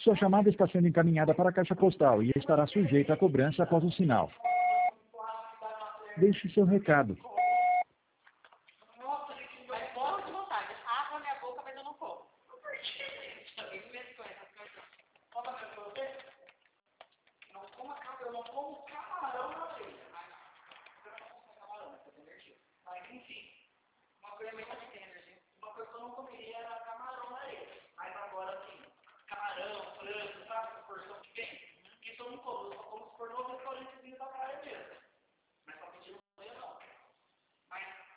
Sua chamada está sendo encaminhada para a caixa postal e estará sujeita à cobrança após o sinal. Deixe seu recado. Nossa, gente, mas morro de vontade. Abra minha boca, mas eu não como. Por quê? Eu me meto com essas coisas. Fala pra você. Não coma cabra, eu não como cabra.